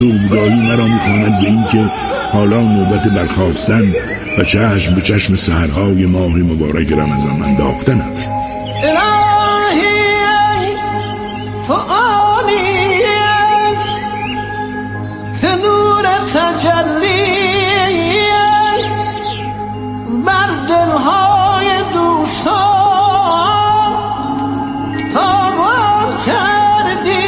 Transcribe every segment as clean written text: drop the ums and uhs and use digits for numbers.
روزگاهی مرا می‌خواند به این که حالا نوبت برخاستن و چشم به چشم سحرهای ماه مبارک رمضان انداختن است. الهی فعالی که نور تجلی بر دلهای دوستان تابان کردی.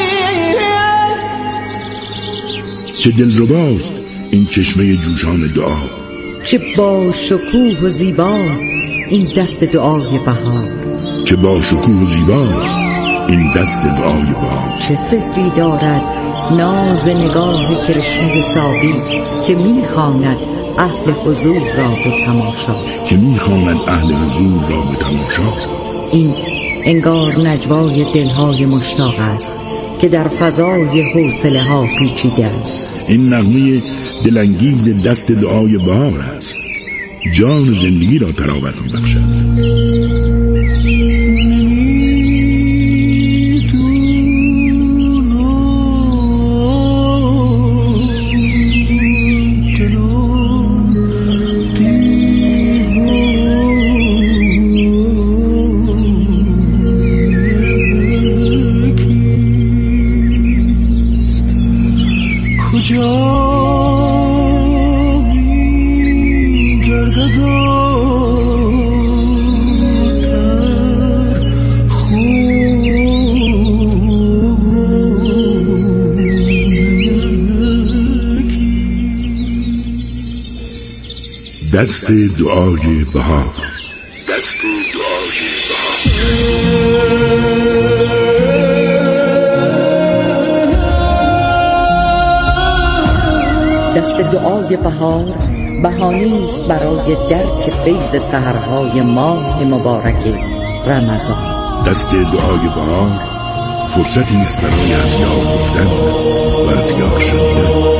چه دلرباست این چشمه جوشان دعا، چه با شکوه و زیباست این دست دعای بهار، چه با شکوه و زیباست این دست دعای بهار. چه سحری دارد ناز نگاه کرشمه صافی که میخواند اهل حضور را به تماشا، که میخواند اهل حضور را به تماشا. این انگار نجوای دلهای مشتاق است که در فضای حوصله ها پیچیده است. این نغمه دلانگیز دست دعای بهار است، جان و زندگی را تراوت می‌بخشد. دست دعای بهار، دست دعای بهار. دست دعای بهار بهانه‌ای است برای درک فیض سحرهای ماه مبارک رمضان. دست دعای بهار فرصتی است برای از یاد گفتن و از یاد شنیدن.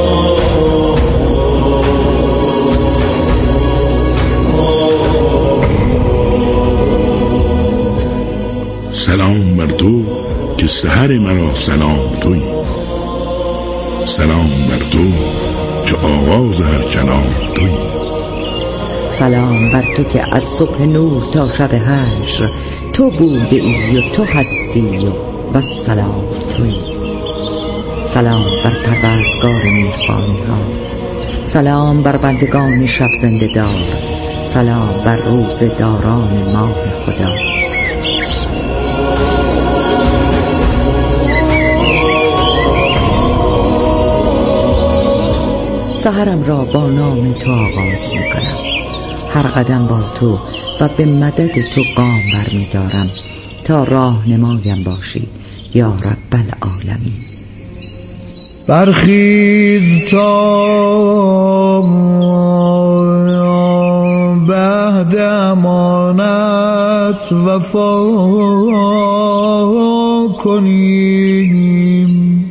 سلام بر تو که سحر مرا سلام تویی، سلام بر تو که آغاز هر کلام تویی. سلام بر تو که از صبح نور تا شب حشر تو بوده ای و تو هستی و سلام تویی. سلام بر پروردگار مهربانی ها، سلام بر بندگان شب زنده دار، سلام بر روزه داران ماه خدا. سحرم را با نام تو آغاز می کنم، هر قدم با تو و به مدد تو گام برمی دارم تا راهنمایم باشی یا رب العالمین. برخیز تا بعد امانت وفا کنیم،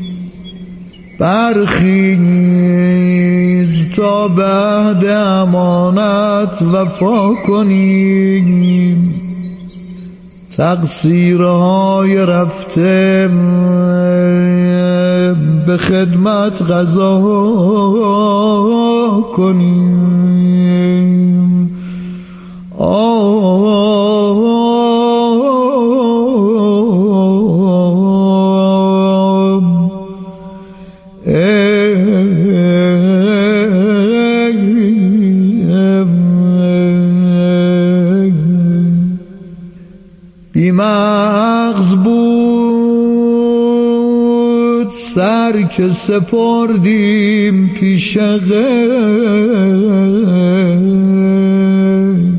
برخیز تا بعد امانت وفا کنیم، تقصیرهای رفته به خدمت قضا کنیم. بی مغز بود سر که سپردیم پیش غیر،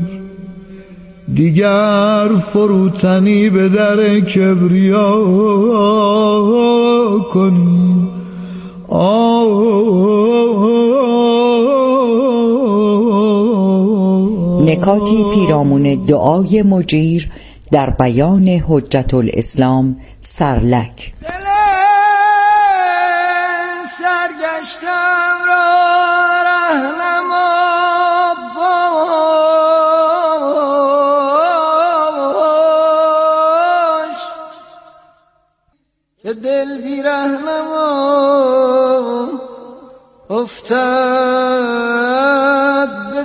دیگر فروتنی به در کبریا کنیم. نکاتی پیرامون دعای مجیر در بیان حجت الاسلام سرلک. سرگشتم را رهنما باش که دل بی رهنما افتاد به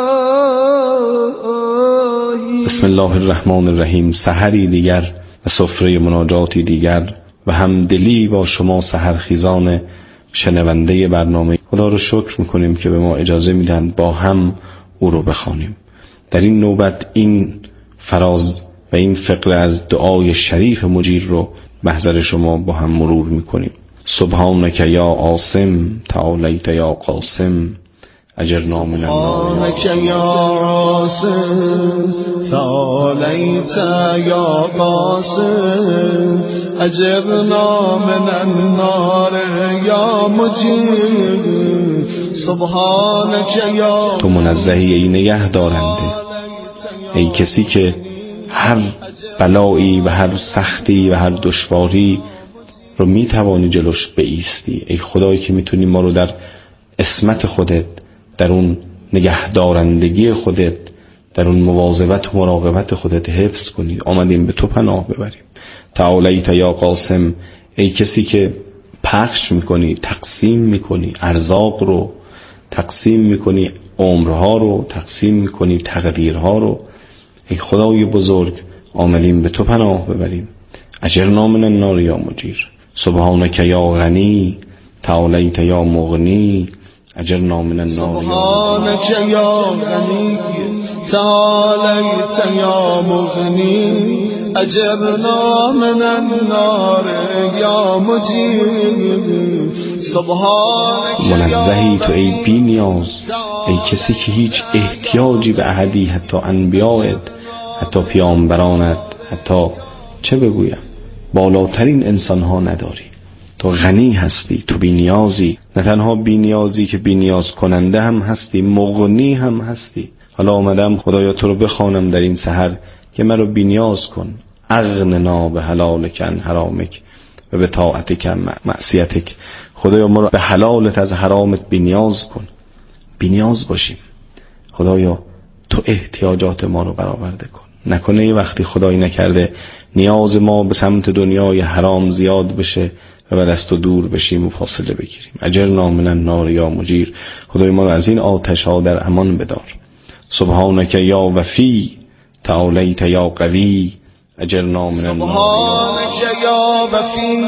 چاهی. بسم الله الرحمن الرحیم. سحری دیگر و سفره مناجاتی دیگر و همدلی با شما سحرخیزان شنونده برنامه. خدا رو شکر میکنیم که به ما اجازه میدن با هم او رو بخوانیم. در این نوبت این فراز و این فقره از دعای شریف مجیر رو محضر شما با هم مرور میکنیم. سبحانک یا عاصم تعالیت یا قاسم اجرنا من النار. سبحانک یا عاصم تعالیت یا قاسم اجرنا من النار یا مجیر. سبحانک یا تو منزهی ای نگه دارنده، ای کسی که هر بلایی و هر سختی و هر دشواری رو میتوانی جلوش بایستی. ای خدایی که میتونی ما رو در عصمت خودت، در اون نگهدارندگی خودت، در اون مواظبت و مراقبت خودت حفظ کنی. آمدیم به تو پناه ببریم. تعالیت یا قاسم، ای کسی که پخش میکنی، تقسیم میکنی، ارزاق رو تقسیم میکنی، عمرها رو تقسیم میکنی، تقدیرها رو. ای خدای بزرگ، آمدیم به تو پناه ببریم. اجرنا من النار یا مجیر. سبحانک یا غنی تعالیت یا مغنی اجرنا من النار. سبحانک یا غنی تعالیت یا مغنی اجرنا من النار یا مجیر. سبحانک منزهی تو ای بی نیاز، ای کسی که هیچ احتیاجی به احدی، حتی انبیائت، حتی پیامبرانت، حتی چه بگویم بالاترین انسان ها نداری. تو غنی هستی، تو بی نیازی. نه تنها بی نیازی که بی نیاز کننده هم هستی، مغنی هم هستی. حالا آمدم خدایا تو رو بخوانم در این سحر که من رو بی نیاز کن. اغننا به حلالک عن حرامک و به طاعتک عن معصیتک. خدایا ما رو به حلالت از حرامت بی نیاز کن. بی نیاز باشیم. خدایا تو احتیاجات ما رو برآورده کن. نکنه یه وقتی خدایی نکرده نیاز ما به سمت دنیای حرام زیاد بشه و بعد از تو دور بشیم و فاصله بگیریم. اجرنا من النار یا مجیر. خدای ما رو از این آتش ها در امان بدار. سبحانک یا وفی تعالیت یا قوی اجرنا من النار. سبحانک یا وفی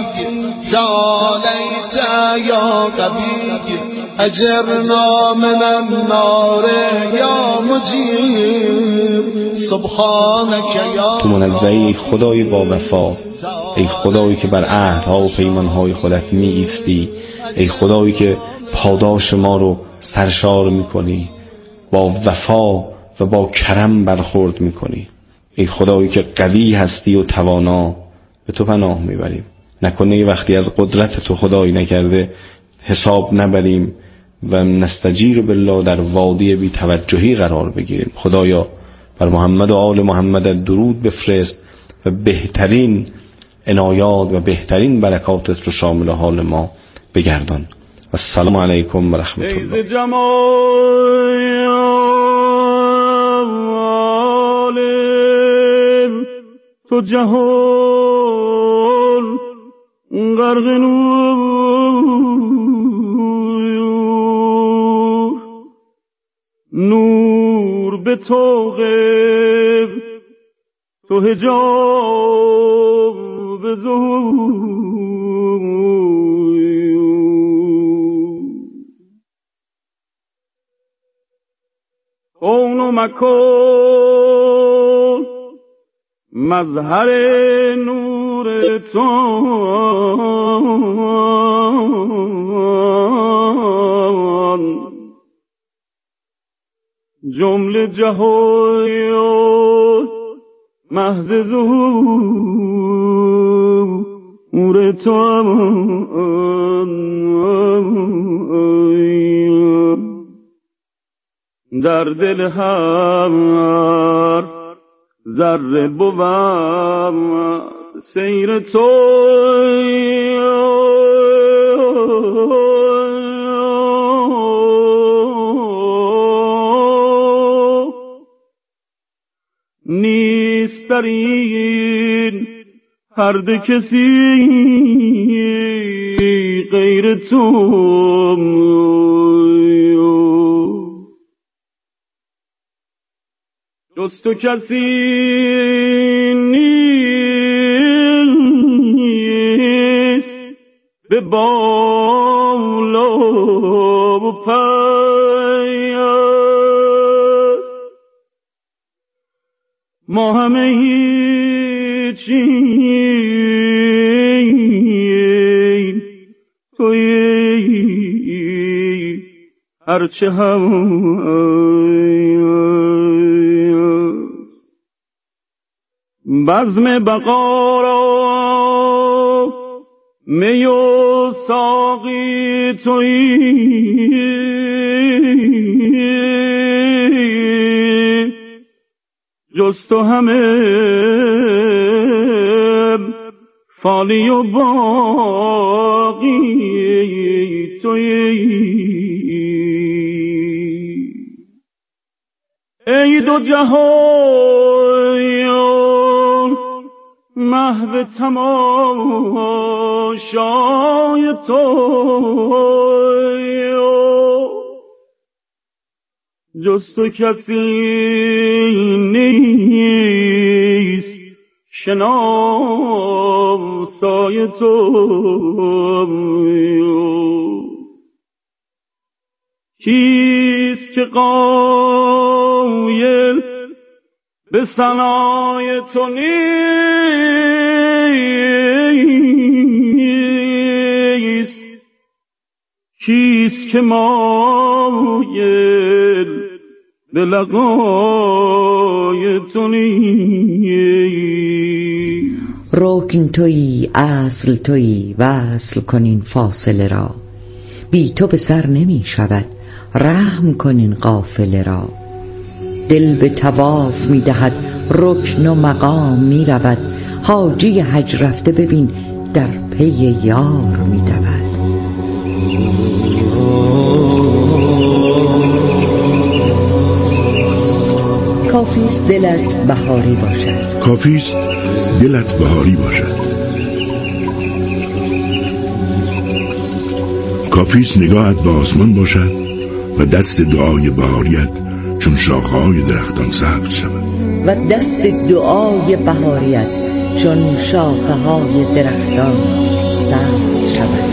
تعالیت یا قوی اجرنا من النار یا مجیر. سبحانک یا تو منزهی خدای با وفا، ای خدایی که بر عهدها و پیمانهای خودت می ایستی. ای خدایی که پاداش ما رو سرشار می کنی، با وفا و با کرم برخورد می کنی. ای خدایی که قوی هستی و توانا، به تو پناه می بریم. نکنه یه وقتی از قدرت تو خدایی نکرده حساب نبریم و نستجیر بالله در وادی بی توجهی قرار بگیریم. خدایا بر محمد و آل محمد درود بفرست و بهترین عنایات و بهترین برکاتت رو شامل حال ما بگردان. السلام علیکم و رحمت الله. تو جهان غرق نور به تو غیب، تو حجاب ظهور. کون و مکان مظهر نور تو، جمله جهان محض ظهور تو. در دل هر ذره بود سیر تو. نیست در این هر دو کسی غیر تو. جز تو کسی نیست به بالا و پیاس، ما همه هیچیم، تویی هرچه بزم بقا را می و ساقی تویی، جز تو همه فانی و باقی تویی. ای دو جهان محو تماشای تویی، جز تو کسی نیست شناسای تویی. کیست که قایل به ثنای تو نیست، کیست که مایل به لقای تو نیست. رکن تویی، اصل تویی، وصل کن این فاصله را، بی تو به سر نمی شود، رحم کن این قافله را. دل به طواف می دهد، رکن و مقام می رود، حاجی حج رفته ببین در پی یار می دود. کافیست دلت بهاری باشد، کافیست دلت بهاری باشد، کافیست نگاهت به آسمان باشد و دست دعای بهاریت چون شاخه‌های درختان سبز شود، و دست دعای بهاریت چون شاخه‌های درختان سبز شود.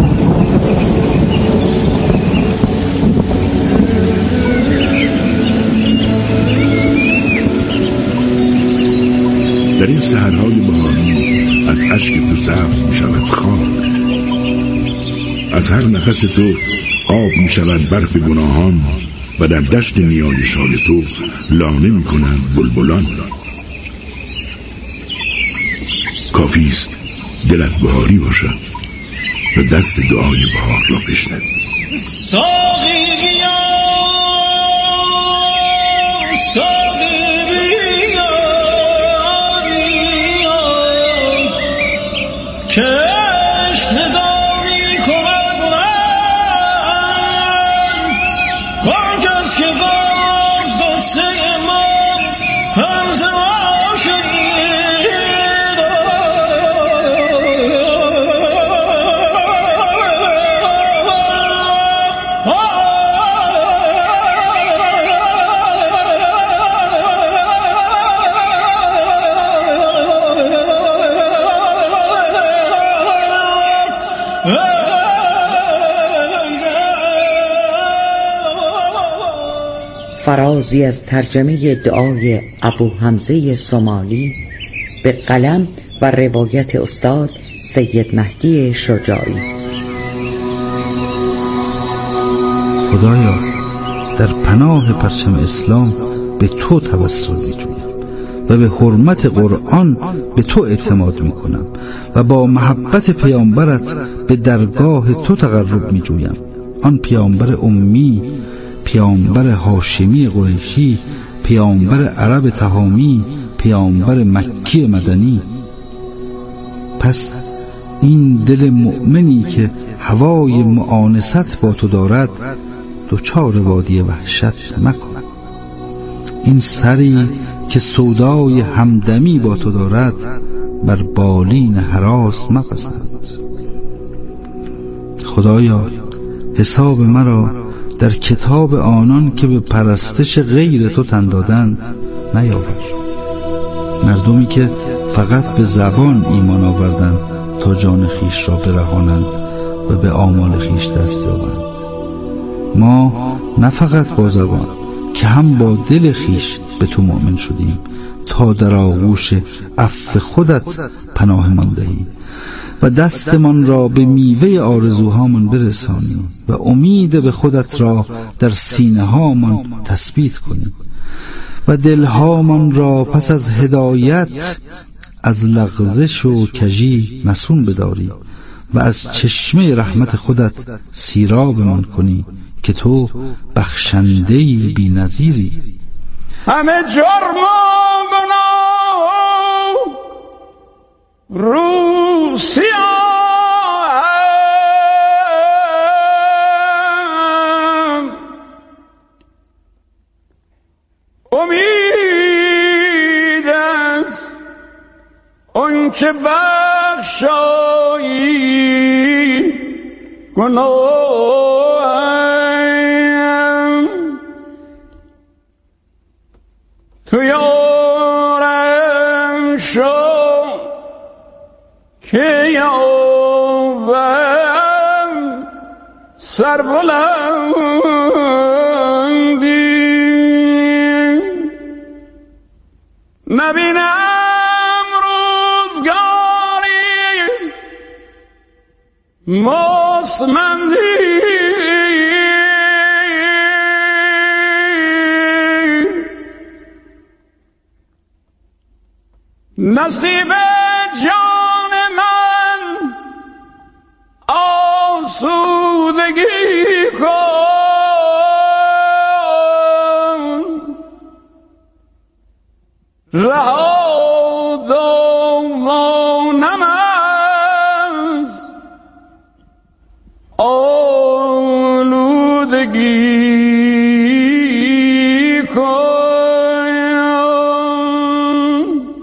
در این سحرهای بهاری از اشک تو سبز می شود خاک، از هر نفس تو آب می شود برف گناهان، و در دشت نیایش‌های تو لانه می کنند بلبلان. کافیست دلت بهاری باشد و دست دعای بهار را بشنوی. فرازی از ترجمه دعای ابو حمزه سومالی به قلم و روایت استاد سید مهدی شجاعی. خدایا در پناه پرچم اسلام به تو توسل می‌جویم و به حرمت قرآن به تو اعتماد می‌کنم و با محبت پیامبرت به درگاه تو تقرب می‌جویم، آن پیامبر امی، پیامبر هاشمی قریشی، پیامبر عرب تهامی، پیامبر مکی مدنی. پس این دل مؤمنی که هوای معانست با تو دارد دچار وادی وحشت مکن. این سری که سودای همدمی با تو دارد بر بالین هراس مپسند. خدایا حساب مرا در کتاب آنان که به پرستش غیر تو تن دادند نیاور. مردمی که فقط به زبان ایمان آوردند تا جان خیش را برهانند و به آمال خیش دست یابند. ما نه فقط با زبان که هم با دل خیش به تو مؤمن شدیم تا در آغوش عفو خودت پناهمان دهی و دستمان را به میوه آرزوهامان برسانی و امید به خودت را در سینه هامان تثبیت کنی و دلهامان را پس از هدایت از لغزش و کژی مصون بداری و از چشمه رحمت خودت سیرابمان کنی که تو بخشنده‌ای بی‌نظیری. همه جرم و گناه رو سیاهم، امید است آن که بخشایی گناهم. تو یارم شو که یابم سربلندی، نبینم روزگاری مستمندی، نصیب جان من آسودگی کن، رها دامانم از آلودگی کن.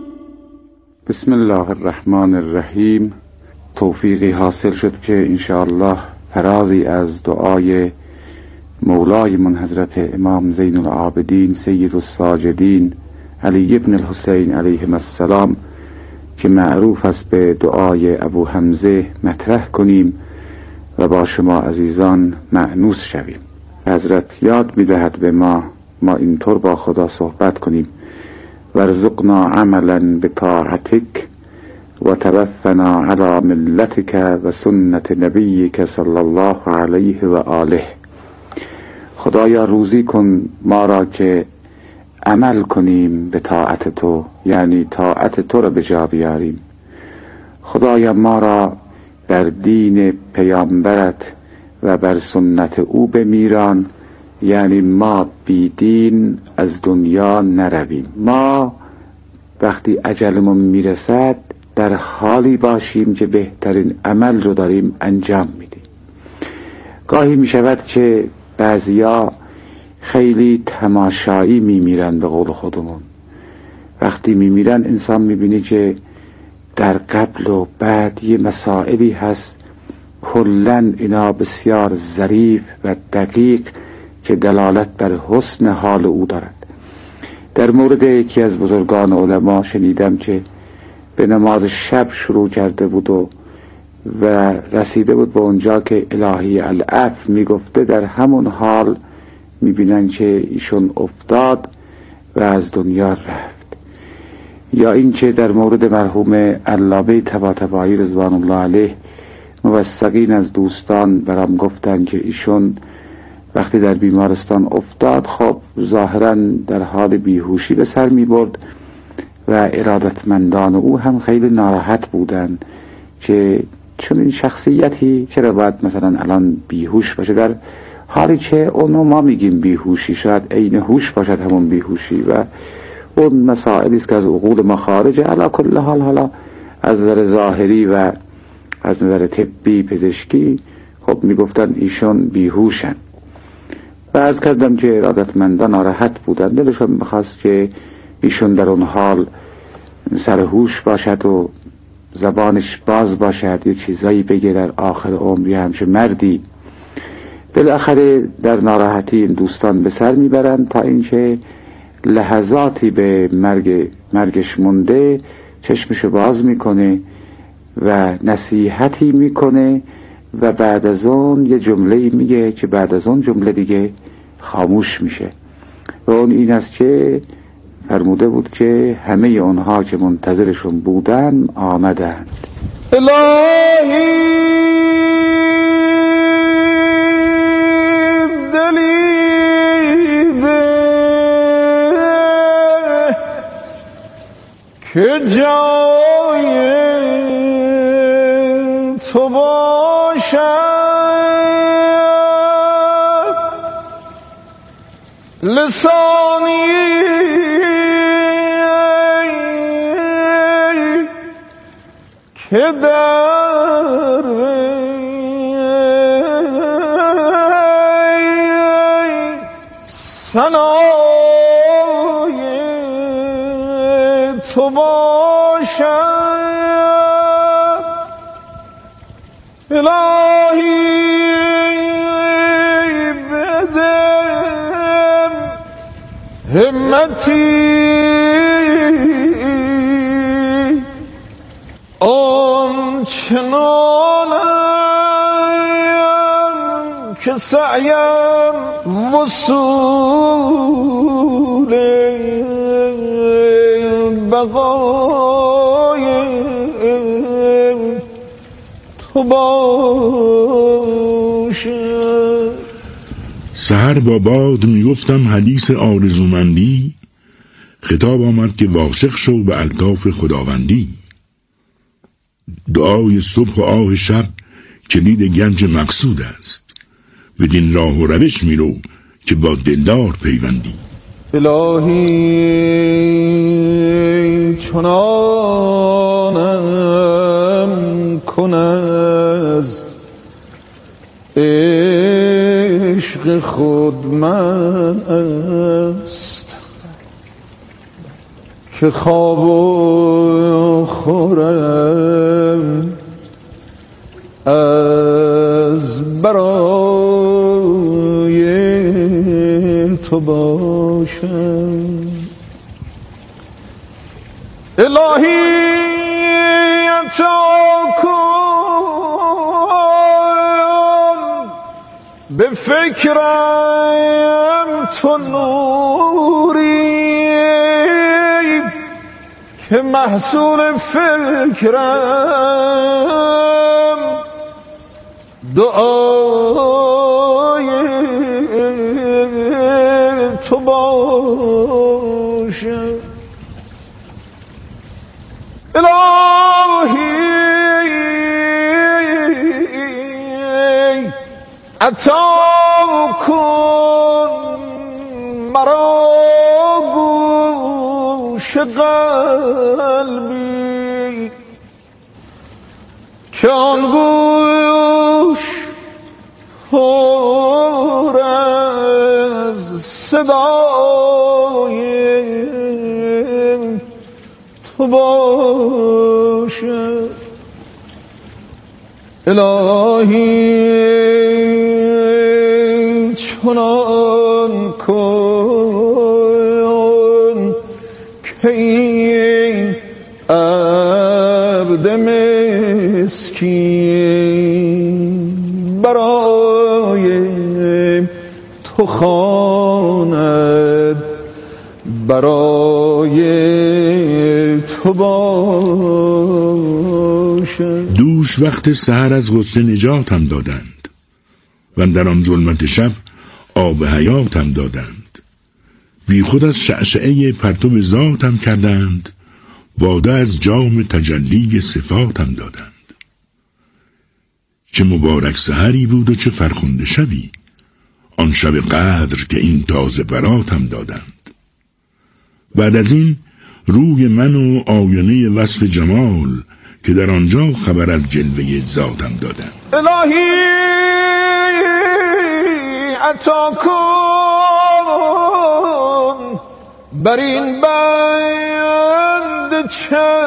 بسم الله الرحمن الرحیم. توفیقی حاصل شد که انشاءالله فرازی از دعای مولای من حضرت امام زین العابدین سید الساجدین علی ابن الحسین علیهم السلام که معروف است به دعای ابو حمزه مطرح کنیم و با شما عزیزان مأنوس شویم. حضرت یاد می‌دهد به ما اینطور با خدا صحبت کنیم: وارزقنا عملا بطاعتک و توفنا علی ملتک و سنت نبیک صلی الله علیه و آله. خدایا روزی کن ما را که عمل کنیم به طاعت تو، یعنی طاعت تو را به جا بیاریم. خدایا ما را بر دین پیامبرت و بر سنت او بمیران، یعنی ما بی دین از دنیا نرویم. ما وقتی اجلمون میرسد در حالی باشیم که بهترین عمل رو داریم انجام میدیم. گاهی میشود که بعضیا خیلی تماشایی میمیرن، به قول خودمون. وقتی میمیرن انسان میبینی که در قبل و بعد یه مسائلی هست کلن اینا بسیار ظریف و دقیق که دلالت بر حسن حال او دارد. در مورد یکی از بزرگان علما شنیدم که به نماز شب شروع کرده بود و رسیده بود به اونجا که الهی العفو میگفته، در همون حال میبینن که ایشون افتاد و از دنیا رفت. یا این که در مورد مرحوم علامه طباطبایی رضوان الله علیه موثقین از دوستان برام گفتن که ایشون وقتی در بیمارستان افتاد، خب ظاهرا در حال بیهوشی به سر می برد و ارادتمندان او هم خیلی ناراحت بودن که چون این شخصیتی چرا باید مثلا الان بیهوش باشه، در حالی که اونو ما میگیم بیهوشی، شاید عین هوش باشد همون بیهوشی و اون مسائلی است که از عقول ما خارجه. علی کل حال حالا از نظر ظاهری و از نظر طبی پزشکی خب میگفتن ایشون بیهوشن و از کردم که ارادتمندان ناراحت بودن، دلشون میخواست که ایشون در اون حال سرهوش باشد و زبانش باز باشد، یه چیزایی بگه در آخر عمری، همچه مردی. بالاخره در ناراحتی این دوستان به سر میبرند تا اینکه لحظاتی به مرگش مونده چشمشو باز میکنه و نصیحتی میکنه و بعد از اون یه جمله میگه که بعد از اون جمله دیگه خاموش میشه و اون این است که فرموده بود که همه اونها که منتظرشون بودن آمدند. الهی دلیده که جای تو باشد، لسانی که در ثنای تو باشد. الهی بدم همتی آنچنانم که سعیم وصول بقای تو باشد. سحر با باد میگفتم حدیث آرزومندی، خطاب آمد که واثق شو به الطاف خداوندی. دعای صبح و آه شب کلید گنج مقصود است، بدین راه و روش میرو که با دلدار پیوندی. الهی چنانم کن از عشق خود مست که خواب و خورم از برای تو باشم. الهی عطا کن به فکرم تو نوری که محصول فکرم دعای تو باشد. الهی عطا کن مرا گوش قلبی که آن گوش پر از صدای تو باشد. الهی چنان کن که این عبد مسکین برای تو خواند برای تو باشد. دوش وقت سحر از غصه نجاتم دادند و در آن ظلمت شب آب حیاتم دادند. بی خود از شعشعه پرتو ذاتم کردند، باده از جام تجلی صفاتم دادند. چه مبارک سحری بود و چه فرخنده شبی، آن شب قدر که این تازه براتم دادند. بعد از این روی من و آینه وصف جمال که در آنجا خبر از جلوه ذاتم دادند. الهی عطا کن بر این بند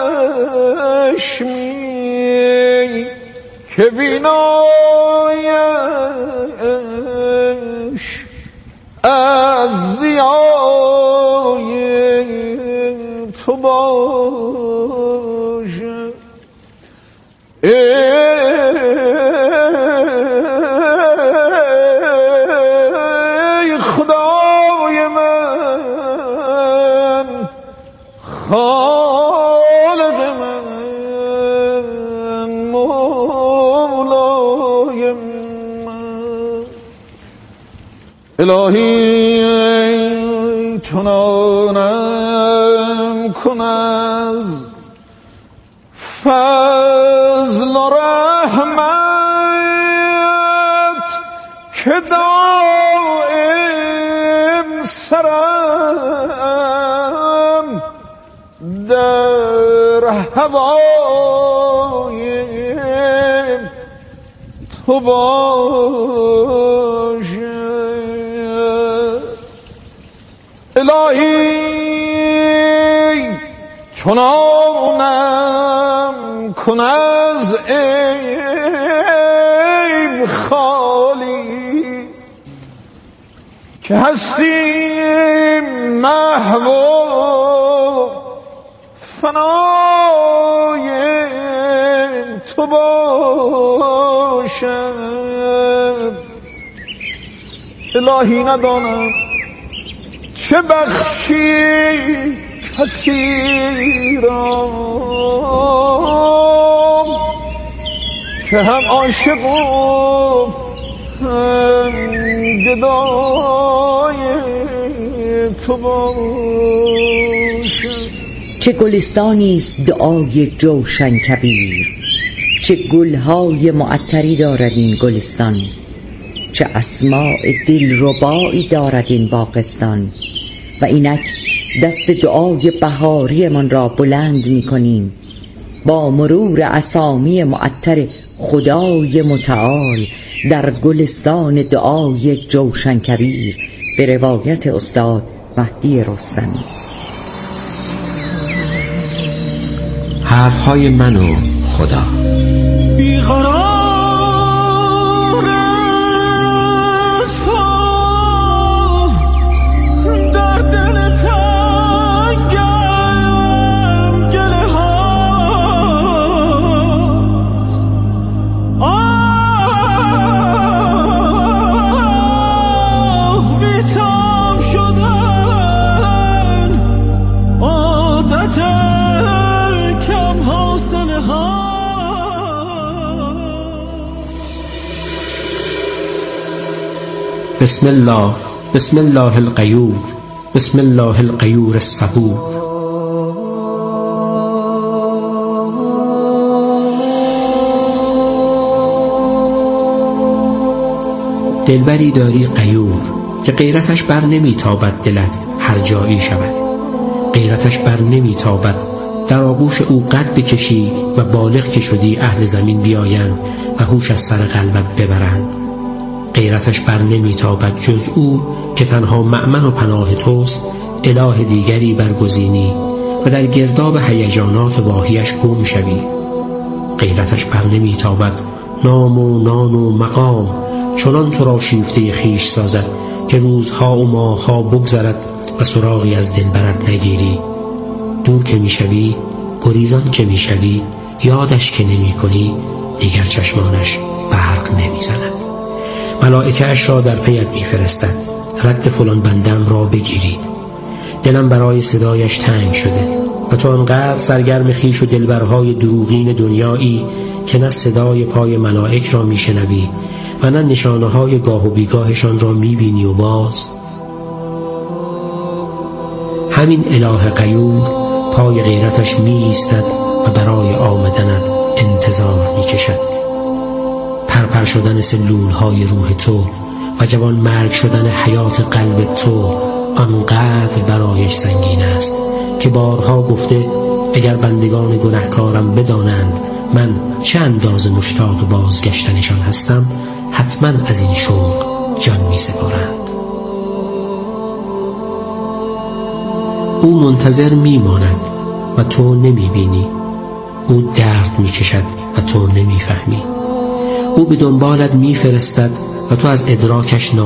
چشمی که بینایش از ضیای تو باش. ای خدای من، خالق من، مولای من، الهی چنانم کن از فضل و رحمت که دائم سرم در هوای تو باشه. الهی چنانم کن از عیب خالی که هستی محو و فنای تو باشد. الهی ندانم چه بخشی کسی را که هم عاشق و هم گدای تو باشد. چه گلستانی است دعای جوشن کبیر، چه گلهای معطری دارد این گلستان، چه اسماء دلربایی دارد این باغستان. و اینک دست دعای بهاری من را بلند می کنیم با مرور اسامی معطر خدای متعال در گلستان دعای جوشن کبیر به روایت استاد مهدی رستمی. حرفهای من و خدا. بسم الله، بسم الله الغیور، بسم الله الغیور الصبور. دلبری داری غیور که غیرتش بر نمیتابد دلت هر جایی شود. غیرتش بر نمیتابد در آغوش او قد بکشی و بالغ که شدی اهل زمین بیایند و هوش از سر قلبت ببرند. غیرتش بر نمیتابد جز او که تنها مأمن و پناه توست اله دیگری برگزینی و در گرداب هیجانات واهیش گم شوی. غیرتش بر نمیتابد نام و نان و مقام چنان تو را شیفته خیش سازد که روزها و ماهها بگذرد و سراغی از دلبرت نگیری. دور که میشوی، گریزان که میشوی، یادش که نمی کنی، دیگر چشمانش برق نمیزند. ملائکه‌اش را در پیت میفرستد رد فلان بندم را بگیرید. دلم برای صدایش تنگ شده و تو انقدر سرگرم خویش و دلبرهای دروغین دنیایی که نه صدای پای ملائک را میشنوی و نه نشانه‌های گاه و بیگاهشان را میبینی و باز همین اله غیور پای غیرتش میایستد و برای آمدنت انتظار میکشد. پرپر شدن سلولهای روح تو و جوان مرگ شدن حیات قلب تو آنقدر برایش سنگین است که بارها گفته اگر بندگان گنهکارم بدانند من چه اندازه مشتاق بازگشتنشان هستم حتما از این شوق جان می سپارند. او منتظر می ماند و تو نمی بینی. او درد می کشد و تو نمی فهمی. او به دنبالت می فرستد و تو از ادراکش